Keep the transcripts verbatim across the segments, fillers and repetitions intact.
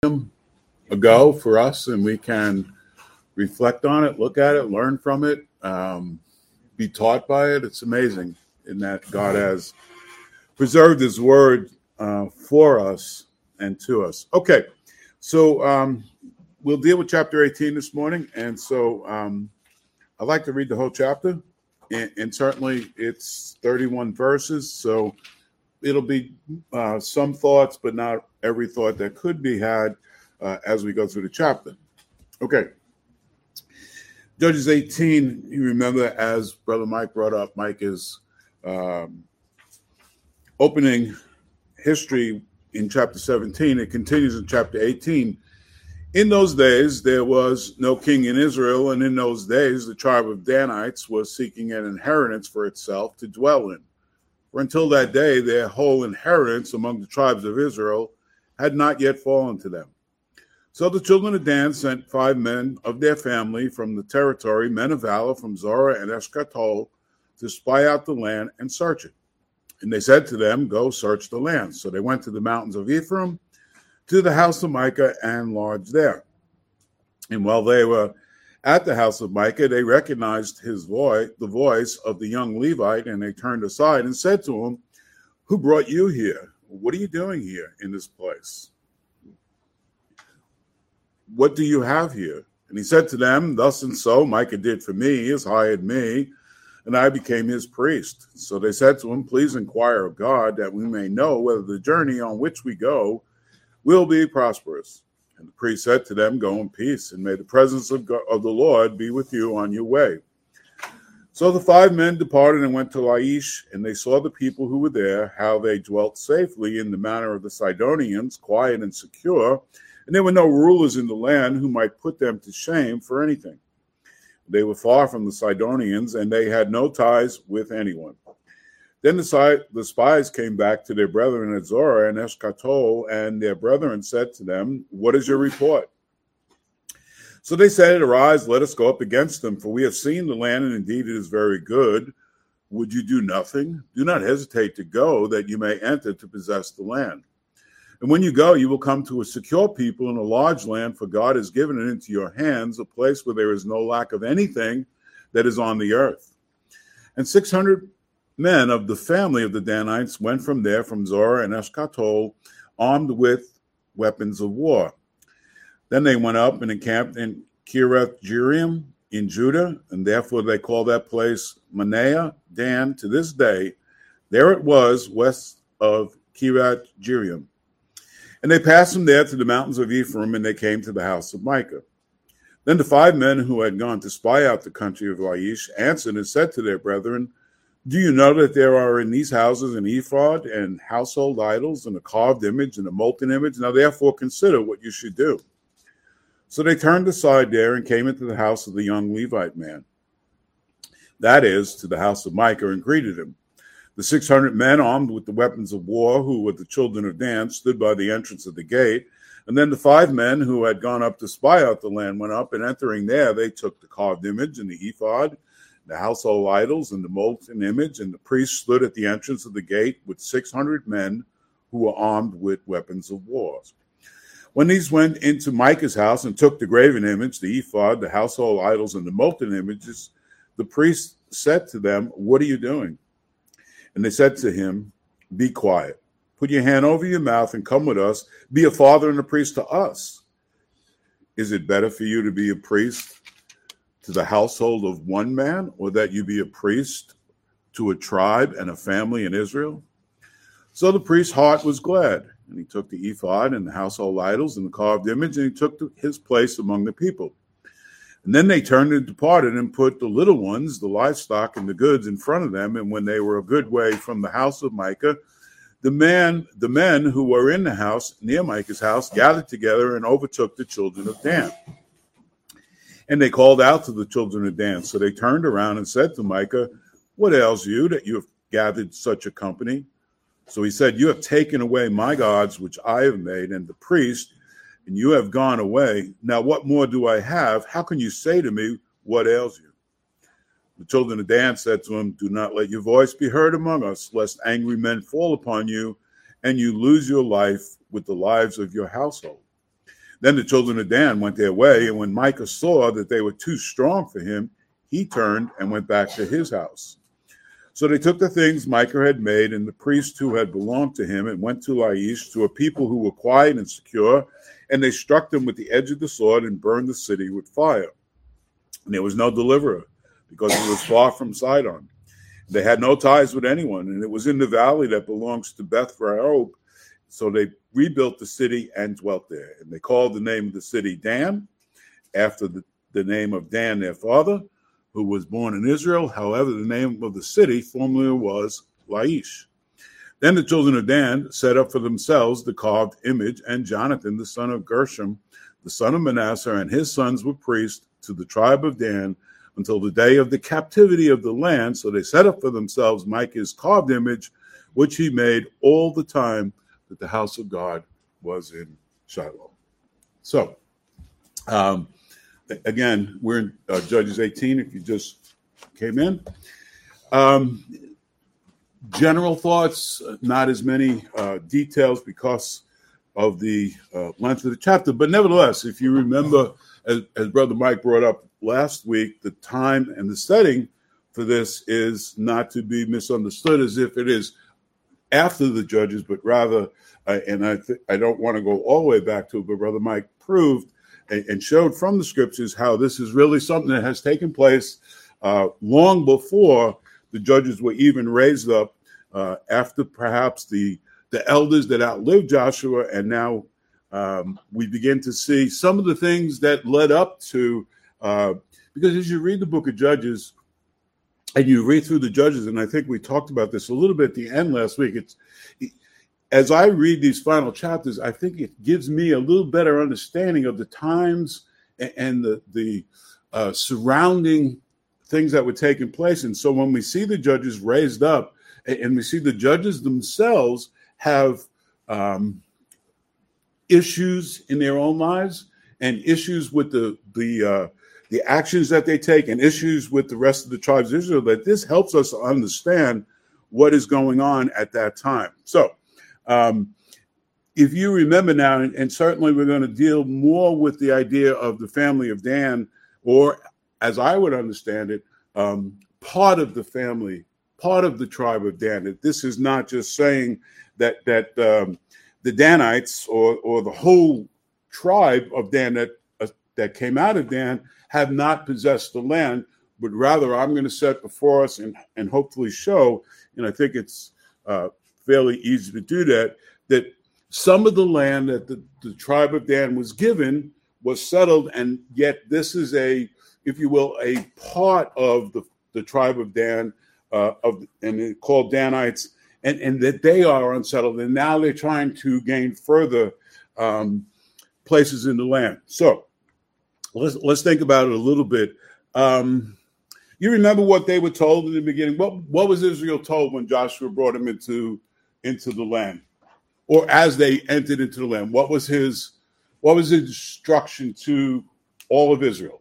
ago for us, and we can reflect on it, look at it, learn from it, um, be taught by it. It's amazing in that God has preserved his word uh, for us and to us. Okay, so um, we'll deal with chapter eighteen this morning, and so um, I'd like to read the whole chapter, and, and certainly it's thirty-one verses, so it'll be uh, some thoughts, but not every thought that could be had uh, as we go through the chapter. Okay. Judges eighteen, you remember, as Brother Mike brought up, Mike is um, opening history in chapter seventeen. It continues in chapter eighteen. In those days, there was no king in Israel, and in those days, the tribe of Danites was seeking an inheritance for itself to dwell in. For until that day, their whole inheritance among the tribes of Israel had not yet fallen to them. So the children of Dan sent five men of their family from the territory, men of valor from Zorah and Eshkatol, to spy out the land and search it. And they said to them, "Go search the land." So they went to the mountains of Ephraim, to the house of Micah, and lodged there. And while they were at the house of Micah, they recognized his voice, the voice of the young Levite, and they turned aside and said to him, "Who brought you here? What are you doing here in this place? What do you have here?" And he said to them, "Thus and so Micah did for me, he has hired me, and I became his priest." So they said to him, "Please inquire of God, that we may know whether the journey on which we go will be prosperous." And the priest said to them, "Go in peace, and may the presence of, God, of the Lord be with you on your way." So the five men departed and went to Laish, and they saw the people who were there, how they dwelt safely in the manner of the Sidonians, quiet and secure, and there were no rulers in the land who might put them to shame for anything. They were far from the Sidonians, and they had no ties with anyone. Then the, the spies came back to their brethren at Zorah and Eshkatol, and their brethren said to them, "What is your report?" So they said, "Arise, let us go up against them, for we have seen the land, and indeed it is very good. Would you do nothing? Do not hesitate to go, that you may enter to possess the land. And when you go, you will come to a secure people in a large land, for God has given it into your hands, a place where there is no lack of anything that is on the earth." And six hundred men of the family of the Danites went from there, from Zorah and Eshkatol, armed with weapons of war. Then they went up and encamped in Kiriath Jearim in Judah, and therefore they call that place Manaah Dan to this day. There it was, west of Kiriath Jearim. And they passed from there to the mountains of Ephraim, and they came to the house of Micah. Then the five men who had gone to spy out the country of Laish answered and said to their brethren, "Do you know that there are in these houses an ephod and household idols and a carved image and a molten image? Now therefore consider what you should do." So they turned aside there and came into the house of the young Levite man, that is, to the house of Micah, and greeted him. The six hundred men armed with the weapons of war, who were the children of Dan, stood by the entrance of the gate. And then the five men who had gone up to spy out the land went up, and entering there, they took the carved image and the ephod, the household idols, and the molten image, and the priest stood at the entrance of the gate with six hundred men who were armed with weapons of war. When these went into Micah's house and took the graven image, the ephod, the household idols, and the molten images, the priest said to them, "What are you doing?" And they said to him, "Be quiet. Put your hand over your mouth and come with us. Be a father and a priest to us. Is it better for you to be a priest to the household of one man, or that you be a priest to a tribe and a family in Israel?" So the priest's heart was glad, and he took the ephod and the household idols and the carved image, and he took his place among the people. And then they turned and departed and put the little ones, the livestock, and the goods in front of them. And when they were a good way from the house of Micah, the man, the men who were in the house near Micah's house gathered together and overtook the children of Dan. And they called out to the children of Dan. So they turned around and said to Micah, "What ails you that you have gathered such a company?" So he said, "You have taken away my gods, which I have made, and the priest, and you have gone away. Now what more do I have? How can you say to me, 'What ails you?'" The children of Dan said to him, "Do not let your voice be heard among us, lest angry men fall upon you, and you lose your life with the lives of your household." Then the children of Dan went their way, and when Micah saw that they were too strong for him, he turned and went back to his house. So they took the things Micah had made and the priests who had belonged to him and went to Laish, to a people who were quiet and secure, and they struck them with the edge of the sword and burned the city with fire. And there was no deliverer, because it was far from Sidon. They had no ties with anyone, and it was in the valley that belongs to Beth Rehob. So they rebuilt the city and dwelt there. And they called the name of the city Dan, after the, the name of Dan, their father, who was born in Israel. However, the name of the city formerly was Laish. Then the children of Dan set up for themselves the carved image, and Jonathan, the son of Gershom, the son of Manasseh, and his sons were priests to the tribe of Dan until the day of the captivity of the land. So they set up for themselves Micah's carved image, which he made all the time that the house of God was in Shiloh. So, um, again, we're in uh, Judges eighteen, if you just came in. Um, general thoughts, not as many uh, details because of the uh, length of the chapter. But nevertheless, if you remember, as, as Brother Mike brought up last week, the time and the setting for this is not to be misunderstood as if it is after the Judges, but rather, uh, and I, th- I don't want to go all the way back to it, but Brother Mike proved and showed from the scriptures how this is really something that has taken place uh, long before the judges were even raised up, uh, after perhaps the, the elders that outlived Joshua. And now um, we begin to see some of the things that led up to, uh, because as you read the book of Judges and you read through the Judges, and I think we talked about this a little bit at the end last week, it's as I read these final chapters, I think it gives me a little better understanding of the times and the, the uh, surrounding things that were taking place. And so when we see the judges raised up, and we see the judges themselves have um, issues in their own lives, and issues with the the uh, the actions that they take, and issues with the rest of the tribes of Israel, that this helps us understand what is going on at that time. So, Um, if you remember now, and, and certainly we're going to deal more with the idea of the family of Dan, or as I would understand it, um, part of the family, part of the tribe of Dan. That this is not just saying that that um, the Danites or or the whole tribe of Dan that uh, that came out of Dan have not possessed the land, but rather I'm going to set before us and and hopefully show, and I think it's uh, fairly easy to do that, that some of the land that the, the tribe of Dan was given was settled, and yet this is a, if you will, a part of the, the tribe of Dan, uh, of and it's called Danites, and, and that they are unsettled, and now they're trying to gain further um, places in the land. So let's let's think about it a little bit. Um, you remember what they were told in the beginning? What what was Israel told when Joshua brought them into into the land, or as they entered into the land? What was his what was his instruction to all of Israel?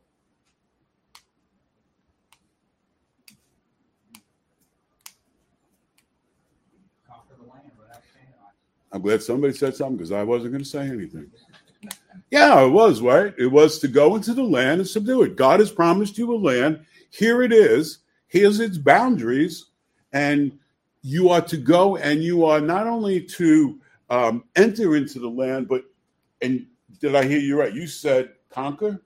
Conquer the land without Canaanites. I'm glad somebody said something, because I wasn't going to say anything. Yeah, it was, right? It was to go into the land and subdue it. God has promised you a land. Here it is. Here's its boundaries. And you are to go, and you are not only to um, enter into the land, but, and did I hear you right? You said conquer?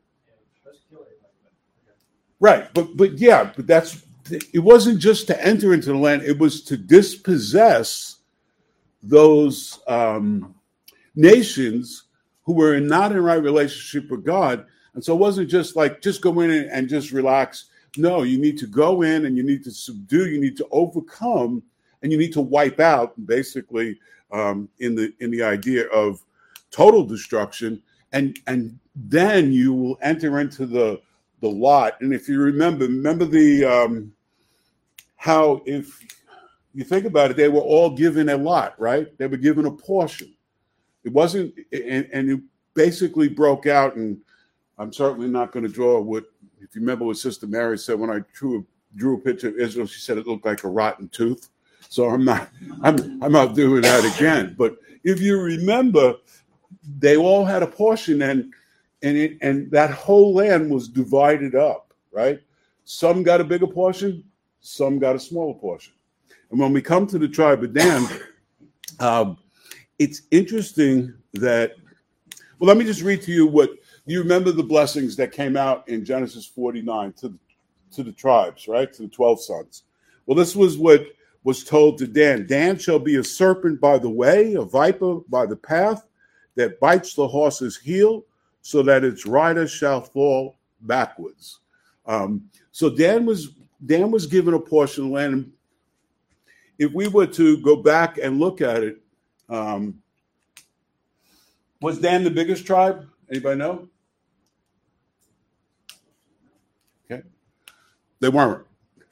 Right, but but yeah, but that's, it wasn't just to enter into the land, it was to dispossess those um, nations who were in not in right relationship with God. And so it wasn't just like, just go in and, and just relax. No, you need to go in and you need to subdue, you need to overcome, and you need to wipe out, basically, um, in the in the idea of total destruction, and and then you will enter into the the lot. And if you remember, remember the um, how, if you think about it, they were all given a lot, right? They were given a portion. It wasn't, and, and it basically broke out. And I'm certainly not going to draw what, if you remember what Sister Mary said when I drew a, drew a picture of Israel, she said it looked like a rotten tooth. So I'm not, I'm, I'm not doing that again. But if you remember, they all had a portion, and and it, and that whole land was divided up, right? Some got a bigger portion, some got a smaller portion. And when we come to the tribe of Dan, um, it's interesting that, well, let me just read to you what, you remember the blessings that came out in Genesis forty-nine to, to the tribes, right? To the twelve sons. Well, this was what was told to Dan. Dan shall be a serpent by the way, a viper by the path, that bites the horse's heel, so that its rider shall fall backwards. Um, so Dan was Dan was given a portion of land. If we were to go back and look at it, um, was Dan the biggest tribe? Anybody know? Okay, they weren't.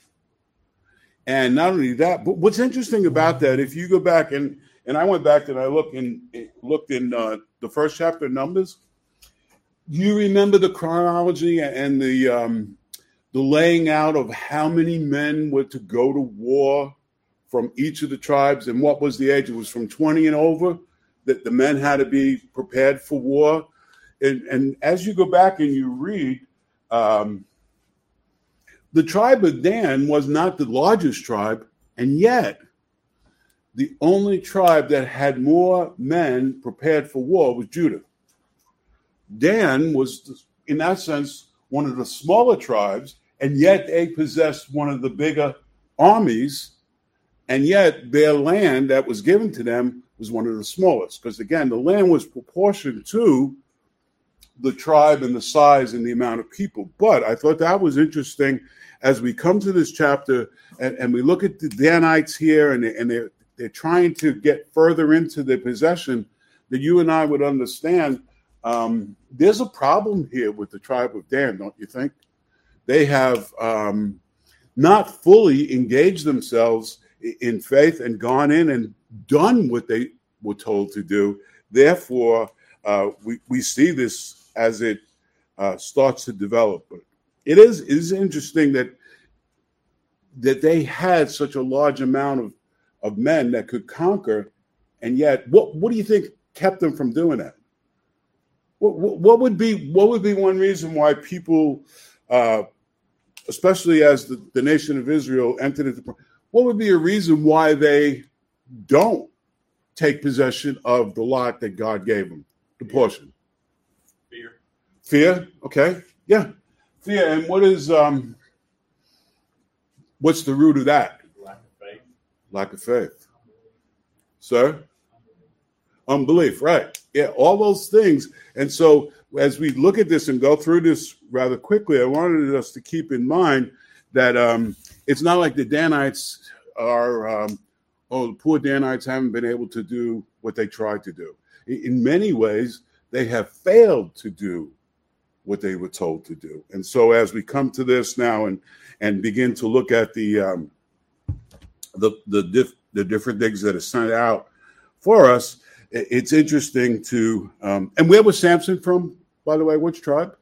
And not only that, but what's interesting about that, if you go back and and I went back and I looked in looked in uh, the first chapter of Numbers. You remember the chronology and the um, the laying out of how many men were to go to war from each of the tribes, and what was the age? It was from twenty and over that the men had to be prepared for war. And, and as you go back and you read, um, the tribe of Dan was not the largest tribe, and yet the only tribe that had more men prepared for war was Judah. Dan was, in that sense, one of the smaller tribes, and yet they possessed one of the bigger armies, and yet their land that was given to them was one of the smallest, because, again, the land was proportioned to the tribe and the size and the amount of people. But I thought that was interesting as we come to this chapter and, and we look at the Danites here, and, they, and they're, they're trying to get further into their possession, that you and I would understand um, there's a problem here with the tribe of Dan, don't you think? They have um, not fully engaged themselves in faith and gone in and done what they were told to do. Therefore, uh, we, we see this as it uh, starts to develop. But it is, it is interesting that that they had such a large amount of, of men that could conquer, and yet, what, what do you think kept them from doing that? What, what, what would be what would be one reason why people, uh, especially as the, the nation of Israel entered into, what would be a reason why they don't take possession of the lot that God gave them, the portion? Fear. Fear? Okay. Yeah. Fear. And what is, um, what's the root of that? Lack of faith. Lack of faith. Sir? Unbelief, right. Yeah, all those things. And so as we look at this and go through this rather quickly, I wanted us to keep in mind that um, it's not like the Danites are, um, oh, the poor Danites haven't been able to do what they tried to do. In many ways, they have failed to do what they were told to do. And so as we come to this now and and begin to look at the um, the the, diff, the different things that are sent out for us, it's interesting to, um, and where was Samson from, by the way? Which tribe?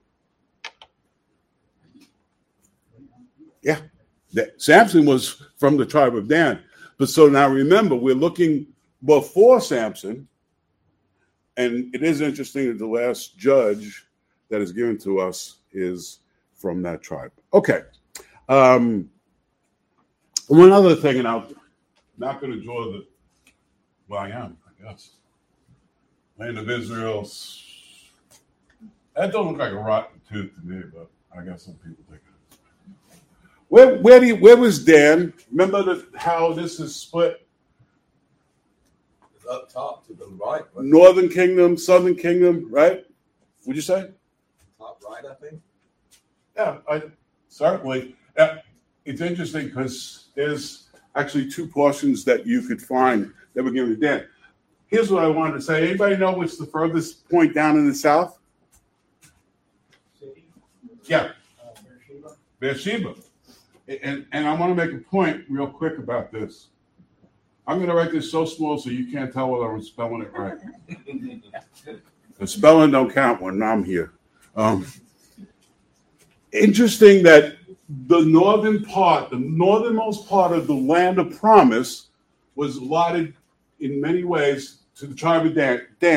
Yeah, that, Samson was from the tribe of Dan. But so now remember, we're looking before Samson, and it is interesting that the last judge that is given to us is from that tribe. Okay. Um, one other thing, and I'm not going to draw the, well, I am, I guess. Land of Israel. That don't look like a rotten tooth to me, but I guess some people think it is. Where where do you, where was Dan? Remember the, how this is split? It's up top to the right. But Northern Kingdom, Southern Kingdom, right? Would you say? top right, I think. Yeah, I, certainly. Uh, it's interesting because there's actually two portions that you could find that were given to Dan. Here's what I wanted to say. Anybody know what's the furthest point down in the south? City. Yeah. Uh, Beersheba. Beersheba. And, and I want to make a point real quick about this. I'm going to write this so small so you can't tell whether I'm spelling it right. The spelling don't count when I'm here. Um, interesting that the northern part, the northernmost part of the land of promise was allotted in many ways to the tribe of Dan. Dan.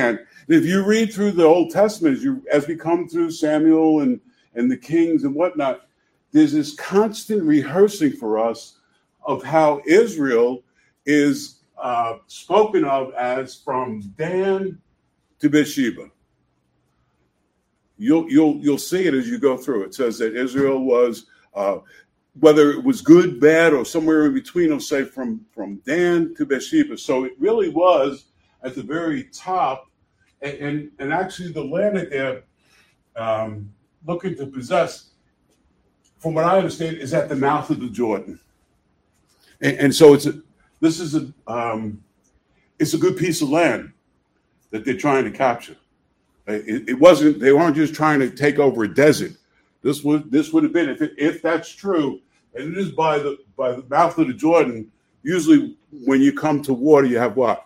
If you read through the Old Testament, as, you, as we come through Samuel and, and the kings and whatnot, there's this constant rehearsing for us of how Israel is uh, spoken of as from Dan to Beersheba. You'll you'll you'll see it as you go through. It says that Israel was, uh, whether it was good, bad, or somewhere in between, it'll say from, from Dan to Beersheba. So it really was at the very top, and and, and actually the land that they're um, looking to possess, from what I understand, is at the mouth of the Jordan. And, and so it's a, this is a um, it's a good piece of land that they're trying to capture. It, it wasn't, they weren't just trying to take over a desert. This would this would have been, if it, if that's true, and it is by the by the mouth of the Jordan. Usually, when you come to water, you have what?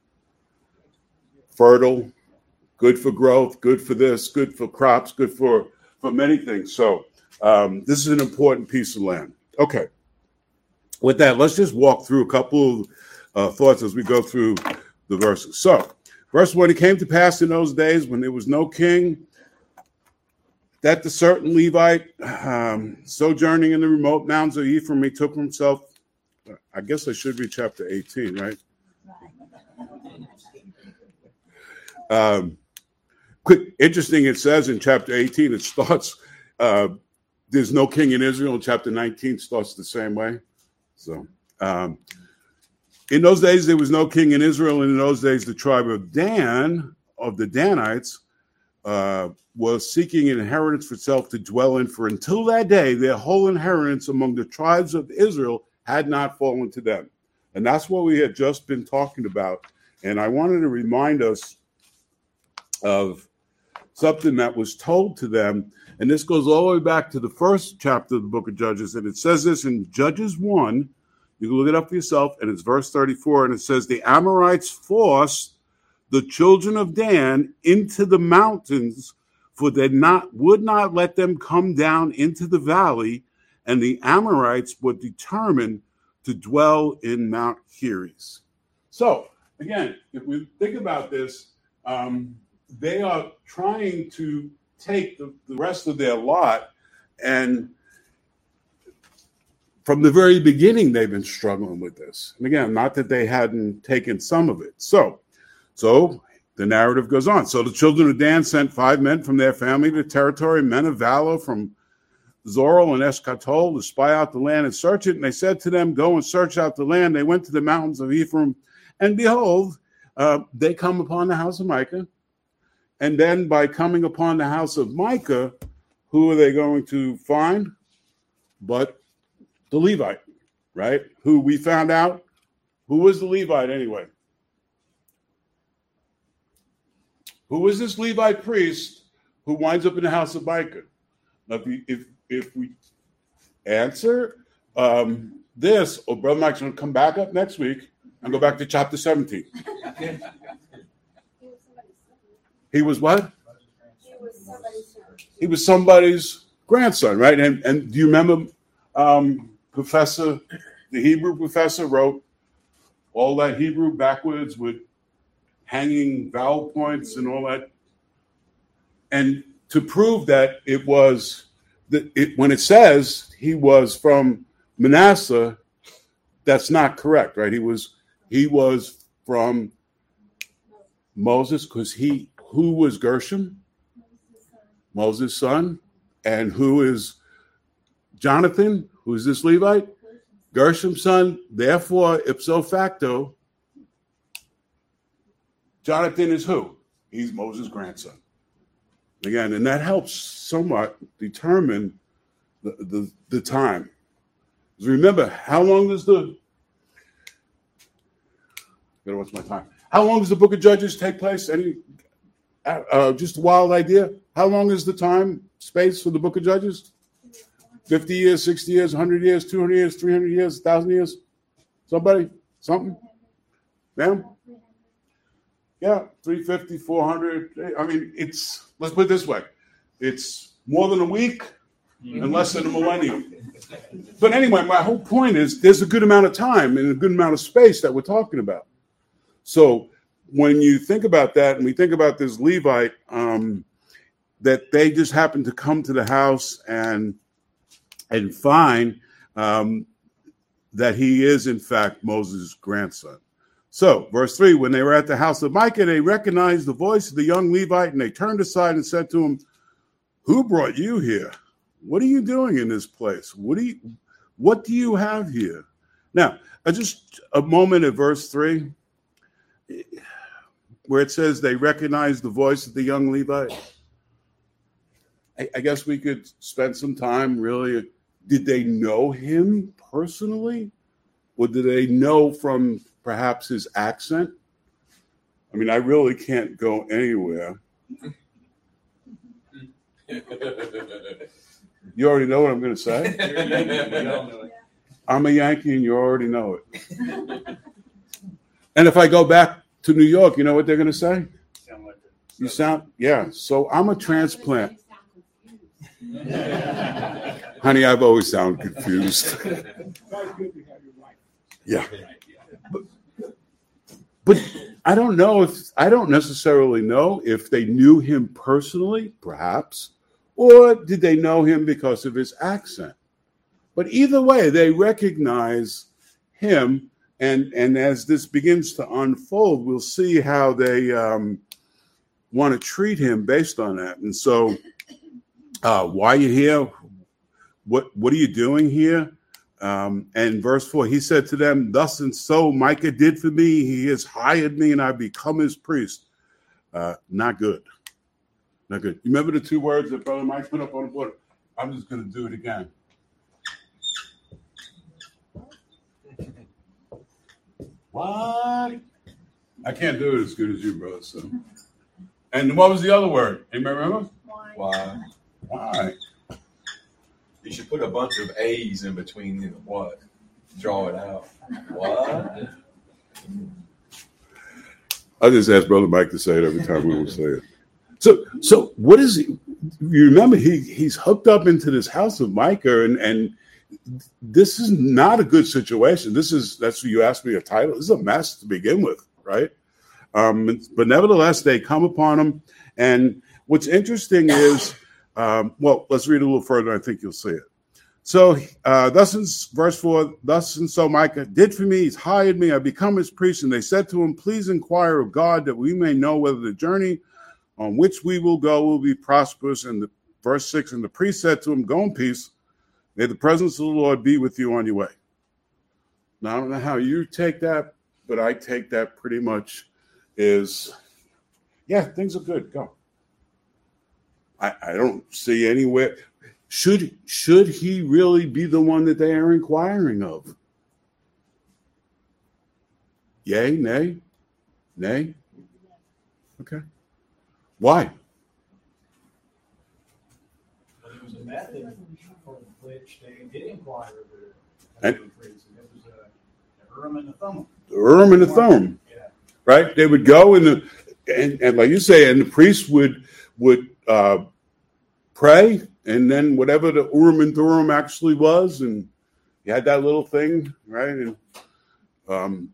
Fertile, good for growth, good for this, good for crops, good for for many things. So um, this is an important piece of land. Okay. With that, let's just walk through a couple of uh, thoughts as we go through the verses. So, verse one, it came to pass in those days when there was no king, that the certain Levite, um, sojourning in the remote mountains of Ephraim, he took himself, I guess I should read chapter eighteen, right? Um, quick, interesting, it says in chapter eighteen, it starts, uh, there's no king in Israel. Chapter nineteen starts the same way. So, um, in those days, there was no king in Israel. And in those days, the tribe of Dan, of the Danites, uh, was seeking an inheritance for itself to dwell in. For until that day, their whole inheritance among the tribes of Israel had not fallen to them. And that's what we had just been talking about. And I wanted to remind us of something that was told to them. And this goes all the way back to the first chapter of the book of Judges. And it says this in Judges one. You can look it up for yourself. And it's verse thirty-four. And it says, the Amorites forced the children of Dan into the mountains, for they not would not let them come down into the valley. And the Amorites were determined to dwell in Mount Heres. So, again, if we think about this, um, they are trying to take the, the rest of their lot, and from the very beginning, they've been struggling with this. And again, not that they hadn't taken some of it. So, so the narrative goes on. So the children of Dan sent five men from their family to territory, men of valor from Zorah and Eshcatol, to spy out the land and search it. And they said to them, go and search out the land. They went to the mountains of Ephraim, and behold, uh, they come upon the house of Micah. And then by coming upon the house of Micah, who are they going to find? But the Levite, right? Who we found out, who was the Levite anyway? Who was this Levite priest who winds up in the house of Micah? Now, if, you, if, if we answer um, this, or Brother Mike's going to come back up next week and go back to chapter seventeen. He was what? He was somebody's son. He was somebody's grandson, right? And and do you remember um, Professor, the Hebrew professor wrote all that Hebrew backwards with hanging vowel points and all that. And to prove that it was, that it, when it says he was from Manasseh, that's not correct, right? He was he was from Moses, because he, who was Gershom? Moses' son. And who is Jonathan? Who is this Levite? Gershom's son. Therefore, ipso facto, Jonathan is who? He's Moses' grandson. Again, and that helps somewhat determine the, the, the time. Remember, how long is the, gotta watch my time. How long does the book of Judges take place? Any, uh, just a wild idea. How long is the time space for the book of Judges? fifty years, sixty years, one hundred years, two hundred years, three hundred years, one thousand years? Somebody? Something? Ma'am? Yeah, three fifty, four hundred. I mean, it's, let's put it this way. It's more than a week and less than a millennium. But anyway, my whole point is there's a good amount of time and a good amount of space that we're talking about. So when you think about that, and we think about this Levite, um, that they just happened to come to the house and and find um, that he is, in fact, Moses' grandson. So, verse three, when they were at the house of Micah, they recognized the voice of the young Levite, and they turned aside and said to him, "Who brought you here? What are you doing in this place? What do you, what do you have here?" Now, uh, just a moment at verse three, where it says they recognized the voice of the young Levite. I, I guess we could spend some time really. Did they know him personally? Or did they know from perhaps his accent? I mean, I really can't go anywhere. You already know what I'm going to say? I'm a Yankee and you already know it. And if I go back to New York, you know what they're going to say? Sound like You sound, yeah. So I'm a transplant. Honey, I've always sounded confused. Yeah. But, but I don't know if, I don't necessarily know if they knew him personally, perhaps, or did they know him because of his accent. But either way, they recognize him. And, and as this begins to unfold, we'll see how they um, want to treat him based on that. And so, uh, why are you here? What, what are you doing here? Um, and verse four, he said to them, "Thus and so Micah did for me. He has hired me and I become his priest." Uh, not good. Not good. You remember the two words that Brother Mike put up on the board? I'm just going to do it again. What? I can't do it as good as you, brother. So. And what was the other word? Anybody remember? Why? Why? You should put a bunch of A's in between the what? Draw it out. What? I just asked Brother Mike to say it every time we would say it. So, so what is he? You remember he he's hooked up into this house of Micah, and and this is not a good situation. This is that's what you asked me a title. This is a mess to begin with, right? Um, but nevertheless, they come upon him, and what's interesting is. Um, well, let's read a little further. I think you'll see it. So, uh, thus in verse four, thus and so Micah did for me. He's hired me. I become his priest. And they said to him, "Please inquire of God that we may know whether the journey on which we will go will be prosperous." And the verse six, and the priest said to him, "Go in peace. May the presence of the Lord be with you on your way." Now, I don't know how you take that, but I take that pretty much is, yeah, things are good. Go. I, I don't see anywhere. Should should he really be the one that they are inquiring of? Yay, nay, nay. Okay. Why? It was a method for which they did inquire of And- the priest, and it was a the Urim and the Thummim. The Urim and the Thummim, Yeah. right? They would go and the and, and like you say, and the priest would would uh, pray, and then whatever the Urim and Thummim actually was, and you had that little thing, right? And um,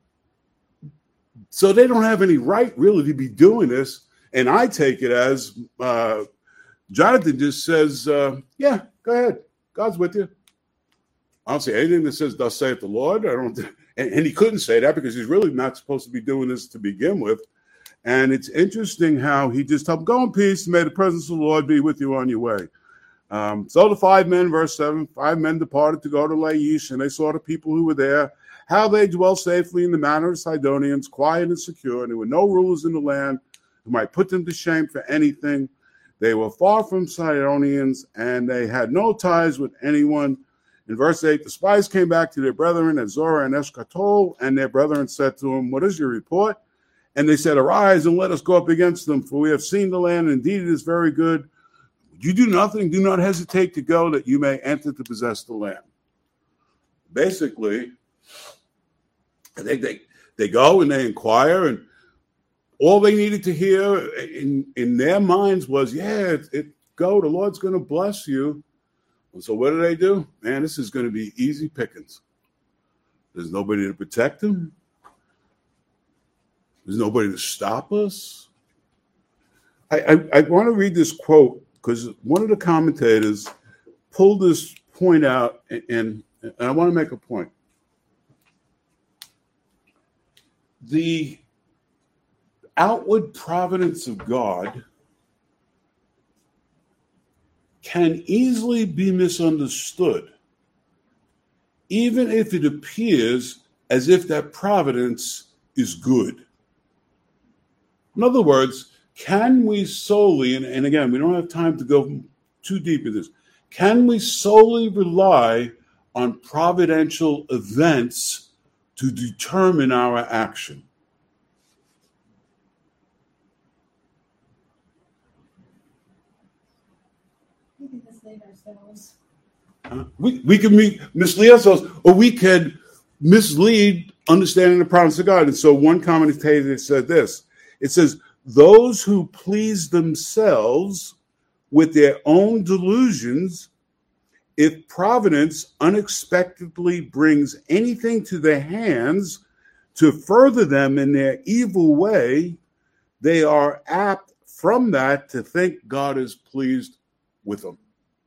so they don't have any right really to be doing this. And I take it as uh, Jonathan just says, uh, "Yeah, go ahead. God's with you." I don't say anything that says, "Thus saith the Lord." I don't, and, and he couldn't say that because he's really not supposed to be doing this to begin with. And it's interesting how he just told him, "Go in peace, may the presence of the Lord be with you on your way." Um, so the five men, verse seven, five men departed to go to Laish, and they saw the people who were there, how they dwell safely in the manner of Sidonians, quiet and secure, and there were no rulers in the land who might put them to shame for anything. They were far from Sidonians, and they had no ties with anyone. In verse eight, the spies came back to their brethren at Zorah and Eshkatol, and their brethren said to them, "What is your report?" And they said, "Arise and let us go up against them, for we have seen the land. Indeed, it is very good. You do nothing. Do not hesitate to go, that you may enter to possess the land." Basically, they, they, they go and they inquire, and all they needed to hear in, in their minds was, yeah, it, it, go, the Lord's going to bless you. And so what do they do? Man, this is going to be easy pickings. There's nobody to protect them. There's nobody to stop us. I, I, I want to read this quote because one of the commentators pulled this point out, and, and, and I want to make a point. The outward providence of God can easily be misunderstood, even if it appears as if that providence is good. In other words, can we solely, and, and again, we don't have time to go too deep in this, can we solely rely on providential events to determine our action? We can mislead ourselves. Uh, we, we can be, mislead ourselves, or we can mislead understanding the providence of God. And so one commentator said this. It says, those who please themselves with their own delusions, if providence unexpectedly brings anything to their hands to further them in their evil way, they are apt from that to think God is pleased with them.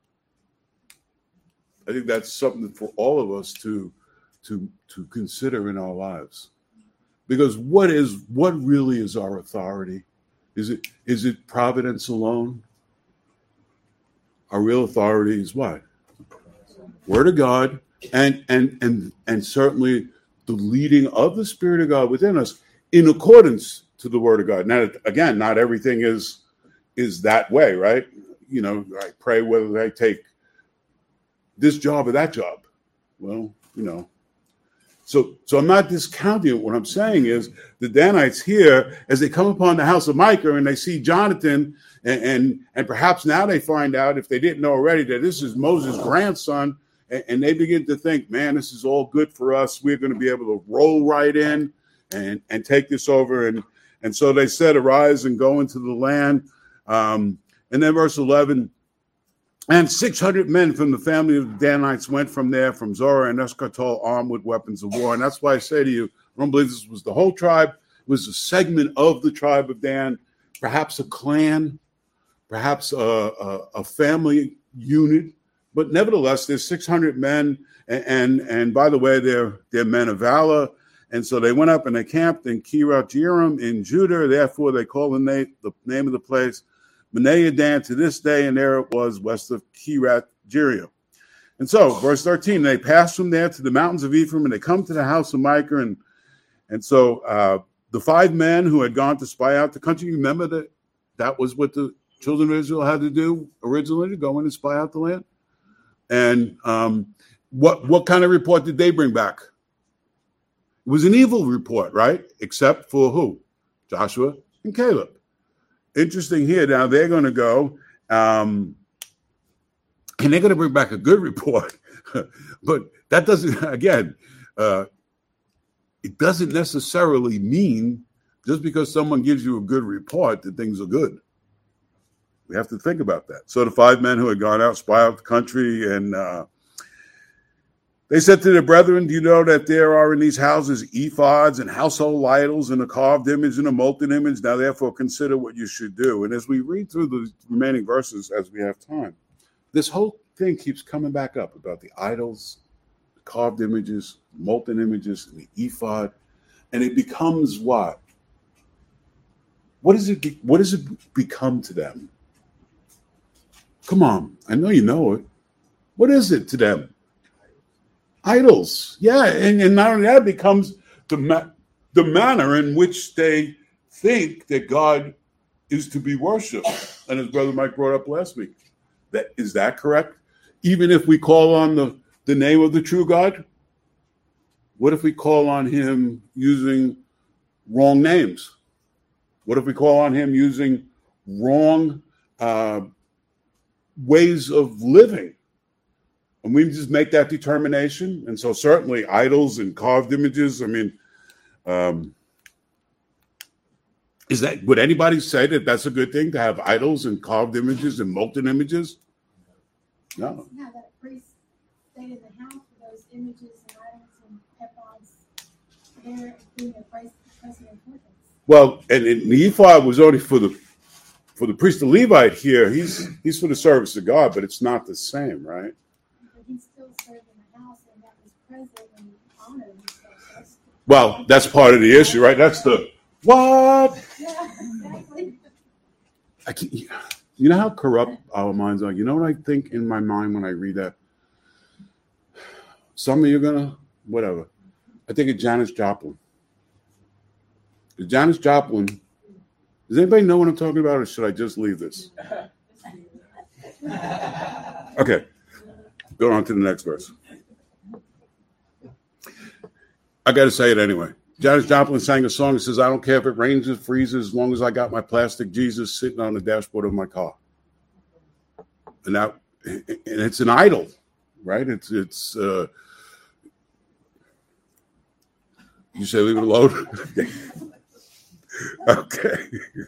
I think that's something for all of us to, to, to consider in our lives. Because what is what really is our authority? Is it is it providence alone? Our real authority is what? Word of God, and and and and certainly the leading of the Spirit of God within us in accordance to the Word of God. Now, again, not everything is is that way, right? You know, I pray whether they take this job or that job. Well, you know. So, so I'm not discounting it. What I'm saying is the Danites here, as they come upon the house of Micah and they see Jonathan, and, and, and perhaps now they find out, if they didn't know already, that this is Moses' grandson, and, and they begin to think, man, this is all good for us. We're going to be able to roll right in and, and take this over. And, and so they said, arise and go into the land. Um, and then verse eleven, and six hundred men from the family of the Danites went from there, from Zorah and Escartal, armed with weapons of war. And that's why I say to you, I don't believe this was the whole tribe. It was a segment of the tribe of Dan, perhaps a clan, perhaps a, a, a family unit. But nevertheless, there's six hundred men. And, and, and by the way, they're, they're men of valor. And so they went up and they camped in Kirath Jearim in Judah. Therefore, they call the name, the name of the place Meneh Dan to this day, and there it was west of Kirath Jearim. And so, verse thirteen, they passed from there to the mountains of Ephraim, and they come to the house of Micah. And, and so uh, the five men who had gone to spy out the country, remember that that was what the children of Israel had to do originally, to go in and spy out the land? And um, what, what kind of report did they bring back? It was an evil report, right? Except for who? Joshua and Caleb. Interesting here. Now they're going to go, um, and they're going to bring back a good report. But that doesn't, again, uh, it doesn't necessarily mean just because someone gives you a good report that things are good. We have to think about that. So the five men who had gone out, spy out the country, and uh, they said to their brethren, do you know that there are in these houses ephods and household idols and a carved image and a molten image? Now, therefore, consider what you should do. And as we read through the remaining verses, as we have time, this whole thing keeps coming back up about the idols, the carved images, molten images, and the ephod. And it becomes what? What does it, what does it become to them? Come on. I know you know it. What is it to them? Idols, yeah, and, and not only that, it becomes the ma- the manner in which they think that God is to be worshipped. And as Brother Mike brought up last week, that is that correct? Even if we call on the, the name of the true God, what if we call on him using wrong names? What if we call on him using wrong uh, ways of living? And we just make that determination. And so certainly idols and carved images, I mean, um, is that, would anybody say that that's a good thing to have idols and carved images and molten images? No. Yeah, that a priest stayed in the house with those images and idols and ephods there being of place, place of importance. Well, and, and the ephod was only for the for the priest, the Levite here. He's he's for the service of God, but it's not the same, right? But he still served in the house, and that was present and honored and stuff. That's- Well, that's part of the issue, right? That's the what? Yeah, exactly. I can't, you know how corrupt our minds are? You know what I think in my mind when I read that? Some of you are going to, whatever. I think of Janis Joplin. Janis Joplin, does anybody know what I'm talking about, or should I just leave this? Okay, go on to the next verse. I got to say it anyway. Janis Joplin sang a song that says, I don't care if it rains or freezes as long as I got my plastic Jesus sitting on the dashboard of my car. And that, and it's an idol, right? It's, it's, uh, you say leave it alone? Okay.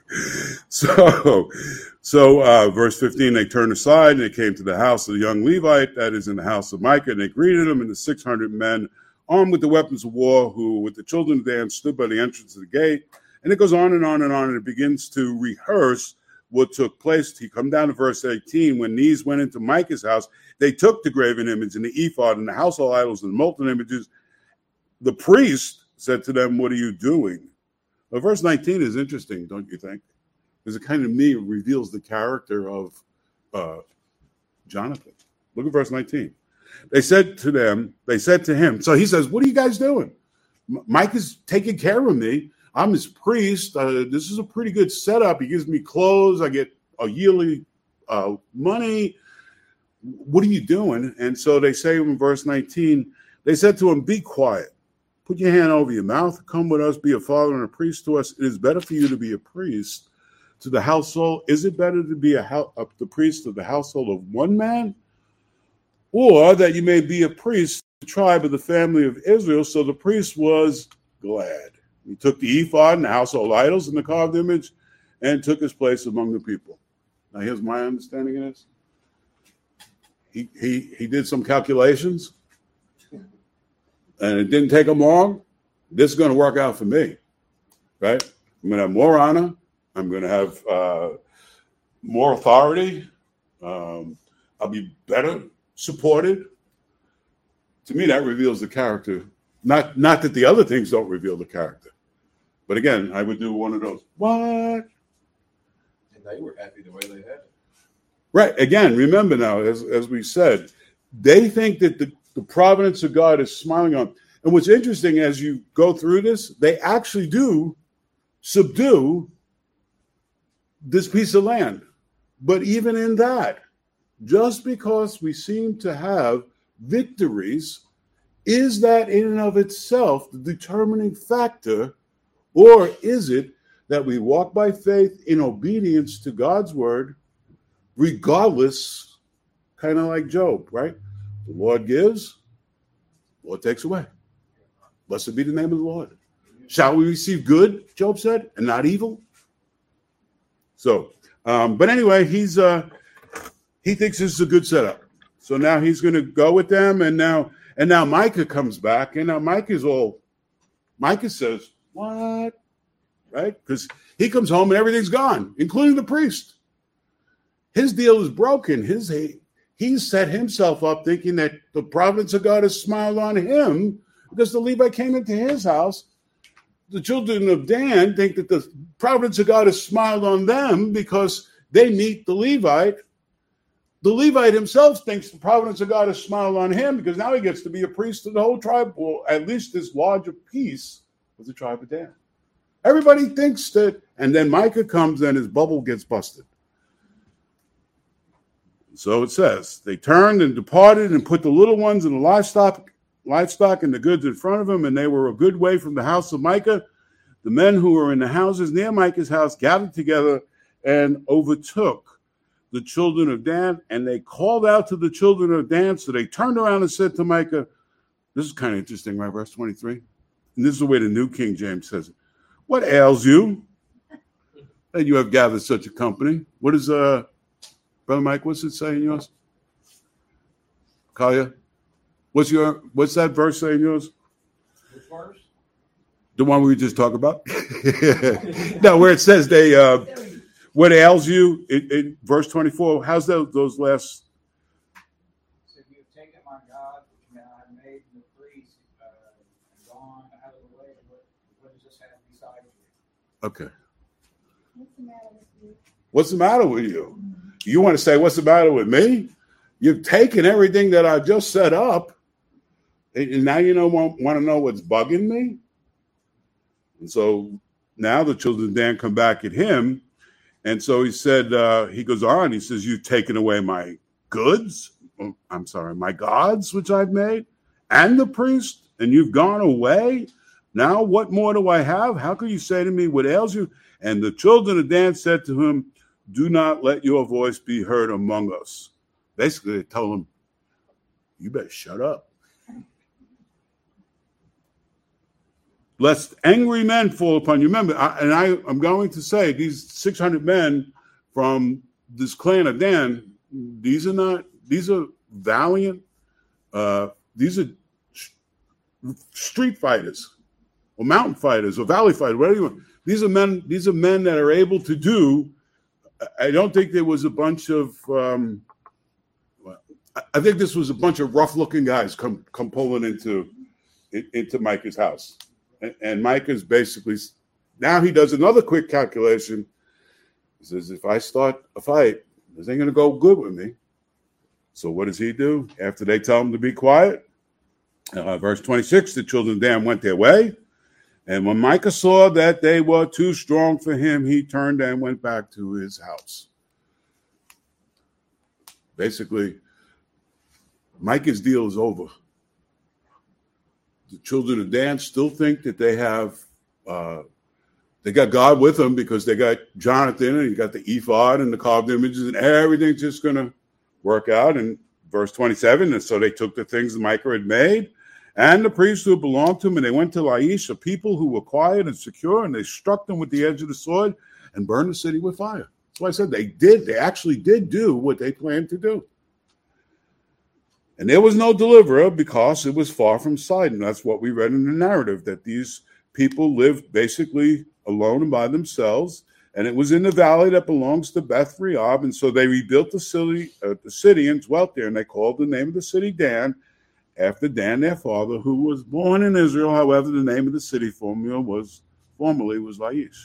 So, so uh, verse fifteen, they turned aside and they came to the house of the young Levite that is in the house of Micah, and they greeted him, and the six hundred men armed with the weapons of war, who with the children of Dan stood by the entrance of the gate. And it goes on and on and on, and it begins to rehearse what took place. He come down to verse eighteen. When these went into Micah's house, they took the graven image and the ephod and the household idols and the molten images. The priest said to them, what are you doing? Well, verse nineteen is interesting, don't you think? Because it kind of me reveals the character of uh, Jonathan. Look at verse nineteen. They said to them, they said to him, so he says, what are you guys doing? M- Mike is taking care of me. I'm his priest. Uh, this is a pretty good setup. He gives me clothes. I get a yearly uh, money. What are you doing? And so they say in verse nineteen, they said to him, be quiet. Put your hand over your mouth. Come with us. Be a father and a priest to us. It is better for you to be a priest to the household. Is it better to be a, ho- a the priest of the household of one man? Or that you may be a priest to the tribe of the family of Israel? So the priest was glad. He took the ephod and the household idols and the carved image and took his place among the people. Now, here's my understanding of this. He, he, he did some calculations, and it didn't take him long. This is going to work out for me, right? I'm going to have more honor. I'm going to have uh, more authority. Um, I'll be better supported. To me, that reveals the character. Not, not that the other things don't reveal the character. But again, I would do one of those. What? And they were happy the way they had it. Right. Again, remember now, as, as we said, they think that the, the providence of God is smiling on them. And what's interesting, as you go through this, they actually do subdue this piece of land. But even in that, just because we seem to have victories, is that in and of itself the determining factor? Or is it that we walk by faith in obedience to God's word, regardless, kind of like Job, right? The Lord gives, the Lord takes away. Blessed be the name of the Lord. Shall we receive good, Job said, and not evil? So, um, but anyway, he's uh, he thinks this is a good setup. So now he's going to go with them, and now and now Micah comes back, and now Micah's all, Micah says, what? Right? Because he comes home and everything's gone, including the priest. His deal is broken. His he, he's set himself up thinking that the providence of God has smiled on him because the Levite came into his house. The children of Dan think that the providence of God has smiled on them because they meet the Levite. The Levite himself thinks the providence of God has smiled on him because now he gets to be a priest of the whole tribe, or at least this larger piece of the tribe of Dan. Everybody thinks that, and then Micah comes and his bubble gets busted. So it says, they turned and departed and put the little ones and the livestock, livestock and the goods in front of them, and they were a good way from the house of Micah. The men who were in the houses near Micah's house gathered together and overtook the children of Dan, and they called out to the children of Dan. So they turned around and said to Micah, this is kind of interesting, right? Verse twenty-three. And this is the way the New King James says it. What ails you that you have gathered such a company? What is, uh, Brother Mike, what's it say in yours? Kaya, what's your, what's that verse say in yours? Which verse? The The one we just talked about? No, where it says they, uh, what ails you, in, in verse twenty-four, how's those, those last? So you have taken my God, which now I have made the priest, uh, gone out of the way. What, what does this have beside you? Okay. What's the matter with you? What's the matter with you? You want to say, what's the matter with me? You've taken everything that I just set up, and now you don't want, want to know what's bugging me? And so now the children of Dan come back at him. And so he said, uh, he goes on, he says, you've taken away my goods. Oh, I'm sorry, my gods, which I've made, and the priest, and you've gone away. Now what more do I have? How can you say to me, what ails you? And the children of Dan said to him, do not let your voice be heard among us. Basically, they told him, you better shut up. Lest angry men fall upon you. Remember, I, and I, I'm going to say these six hundred men from this clan of Dan, these are not, these are valiant, uh, these are street fighters or mountain fighters or valley fighters, whatever you want. These are men, these are men that are able to do. I don't think there was a bunch of, um, I think this was a bunch of rough looking guys come, come pulling into, into Micah's house. And Micah's basically, now he does another quick calculation. He says, if I start a fight, this ain't going to go good with me. So what does he do? After they tell him to be quiet, uh, verse twenty-six, the children of Dan went their way. And when Micah saw that they were too strong for him, he turned and went back to his house. Basically, Micah's deal is over. The children of Dan still think that they have, uh, they got God with them because they got Jonathan and you got the ephod and the carved images and everything's just going to work out. And verse twenty-seven, and so they took the things that Micah had made and the priests who belonged to him, and they went to Laish, a people who were quiet and secure, and they struck them with the edge of the sword and burned the city with fire. That's why I said they did, they actually did do what they planned to do. And there was no deliverer because it was far from Sidon. That's what we read in the narrative, that these people lived basically alone and by themselves. And it was in the valley that belongs to Beth Rehob. And so they rebuilt the city, uh, the city and dwelt there. And they called the name of the city Dan, after Dan, their father, who was born in Israel. However, the name of the city formula was formerly was Laish.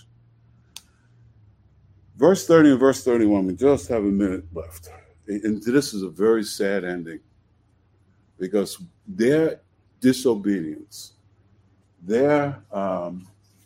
Verse thirty and verse thirty-one, we just have a minute left. And this is a very sad ending. Because their disobedience, their um,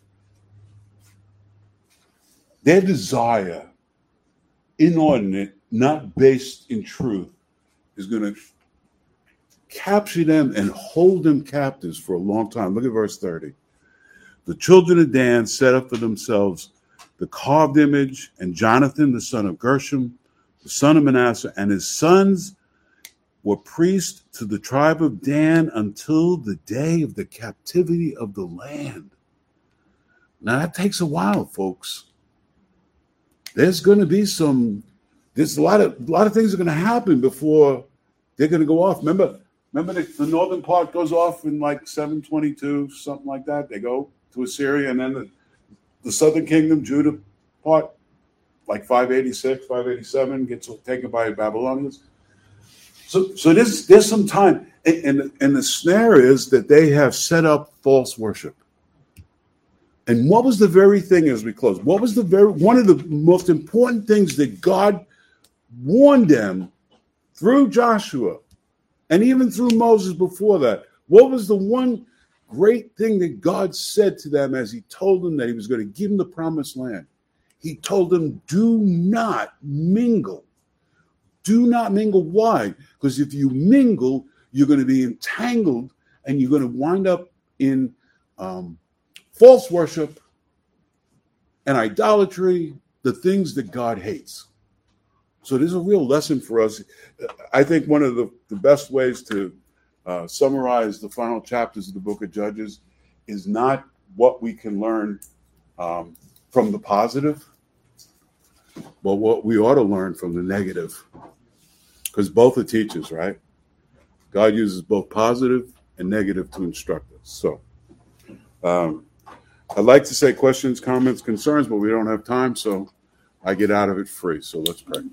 their desire, inordinate, not based in truth, is going to capture them and hold them captives for a long time. Look at verse thirty. The children of Dan set up for themselves the carved image, and Jonathan, the son of Gershom, the son of Manasseh, and his sons were priests to the tribe of Dan until the day of the captivity of the land. Now that takes a while, folks. There's going to be some, there's a lot of a lot of things are going to happen before they're going to go off. Remember, remember the, the northern part goes off in like seven twenty-two, something like that. They go to Assyria, and then the, the southern kingdom, Judah part, like five eighty-six, five eighty-seven, gets taken by the Babylonians. So, so there's there's some time, and, and and the snare is that they have set up false worship. And what was the very thing as we close? What was the very one of the most important things that God warned them through Joshua, and even through Moses before that? What was the one great thing that God said to them as He told them that He was going to give them the promised land? He told them, "Do not mingle." Do not mingle. Why? Because if you mingle, you're going to be entangled and you're going to wind up in um, false worship and idolatry, the things that God hates. So there's a real lesson for us. I think one of the, the best ways to uh, summarize the final chapters of the book of Judges is not what we can learn um, from the positive, but what we ought to learn from the negative. Because both are teachers, right? God uses both positive and negative to instruct us. So um, I'd like to say questions, comments, concerns, but we don't have time, so I get out of it free. So let's pray.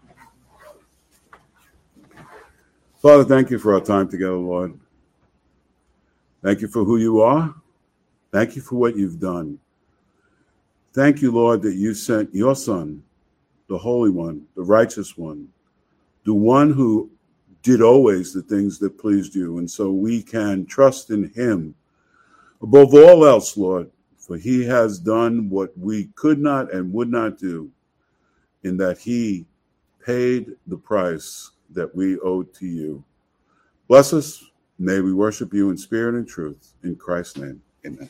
Father, thank you for our time together, Lord. Thank you for who you are. Thank you for what you've done. Thank you, Lord, that you sent your Son, the Holy One, the Righteous One, the one who did always the things that pleased you. And so we can trust in him above all else, Lord, for he has done what we could not and would not do, in that he paid the price that we owed to you. Bless us. May we worship you in spirit and truth. In Christ's name, amen.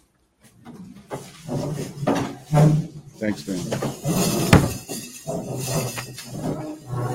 Thanks, Dan.